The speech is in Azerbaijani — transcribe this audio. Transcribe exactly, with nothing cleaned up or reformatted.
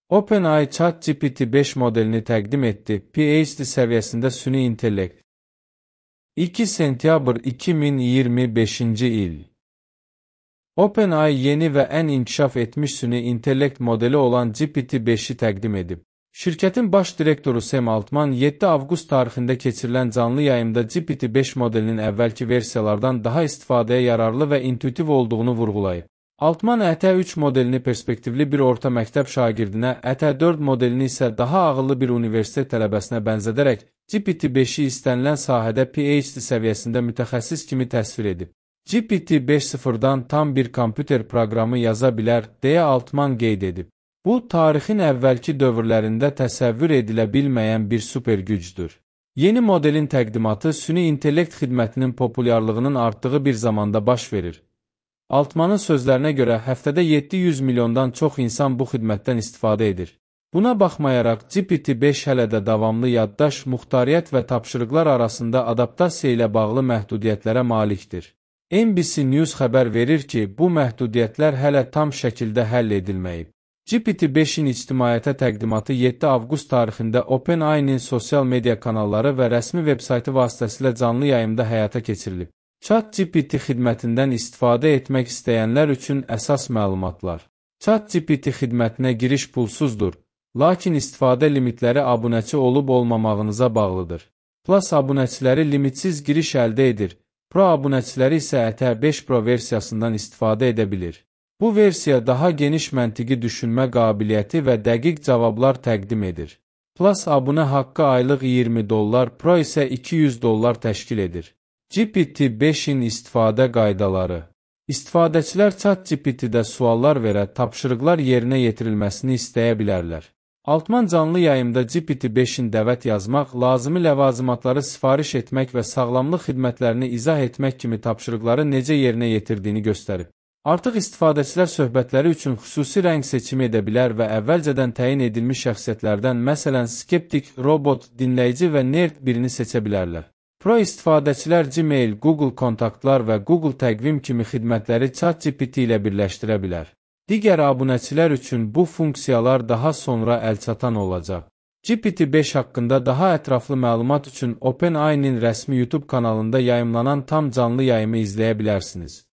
OpenAI ChatGPT beş modelini təqdim etdi. PhD səviyyəsində süni intellekt. iki sentyabr iki min iyirmi beşinci il. OpenAI yeni və ən inkişaf etmiş süni intellekt modeli olan G P T beşi təqdim edib. Şirkətin baş direktoru Sam Altman yeddi avqust tarixində keçirilən canlı yayımda G P T beş modelinin əvvəlki versiyalardan daha istifadəyə yararlı və intuitiv olduğunu vurğulayıb. Altman Ə T üç modelini perspektivli bir orta məktəb şagirdinə, Ə T dörd modelini isə daha ağıllı bir universitet tələbəsinə bənzədərək G P T beşi istənilən sahədə PhD səviyyəsində mütəxəssis kimi təsvir edib. G P T beş sıfırdan tam bir kompüter proqramı yaza bilər, deyə Altman qeyd edib. Bu, tarixin əvvəlki dövrlərində təsəvvür edilə bilməyən bir super gücdür. Yeni modelin təqdimatı süni intellekt xidmətinin populyarlığının artdığı bir zamanda baş verir. Altmanın sözlərinə görə həftədə yeddi yüz milyondan çox insan bu xidmətdən istifadə edir. Buna baxmayaraq G P T beş hələ də davamlı yaddaş, muxtariyyət və tapşırıqlar arasında adaptasiya ilə bağlı məhdudiyyətlərə malikdir. N B C News xəbər verir ki, bu məhdudiyyətlər hələ tam şəkildə həll edilməyib. G P T beşin ictimaiyyətə təqdimatı yeddi avqust tarixində OpenAI-nin sosial media kanalları və rəsmi veb-saytı vasitəsilə canlı yayımda həyata keçirilib. ChatGPT xidmətindən istifadə etmək istəyənlər üçün əsas məlumatlar. ChatGPT xidmətinə giriş pulsuzdur, lakin istifadə limitləri abunəçi olub-olmamağınıza bağlıdır. Plus abunəçiləri limitsiz giriş əldə edir, Pro abunəçiləri isə Ə T beş Pro versiyasından istifadə edə bilir. Bu versiya daha geniş məntiqi düşünmə qabiliyyəti və dəqiq cavablar təqdim edir. Plus abunə haqqı aylıq iyirmi dollar, Pro isə iki yüz dollar təşkil edir. G P T beşin istifadə qaydaları. İstifadəçilər ChatGPT-də suallar verə, tapşırıqlar yerinə yetirilməsini istəyə bilərlər. Altman canlı yayımda G P T beşin dəvət yazmaq, lazımi ləvazimatları sifariş etmək və sağlamlıq xidmətlərini izah etmək kimi tapşırıqları necə yerinə yetirdiyini göstərib. Artıq istifadəçilər söhbətləri üçün xüsusi rəng seçimi edə bilər və əvvəlcədən təyin edilmiş şəxsiyyətlərdən, məsələn, skeptik, robot, dinləyici və nerd birini seçə bilərlər. Pro istifadəçilər Gmail, Google kontaktlar və Google təqvim kimi xidmətləri ChatGPT ilə birləşdirə bilər. Digər abunəçilər üçün bu funksiyalar daha sonra əlçatan olacaq. G P T beş haqqında daha ətraflı məlumat üçün OpenAI-nin rəsmi YouTube kanalında yayımlanan tam canlı yayımı izləyə bilərsiniz.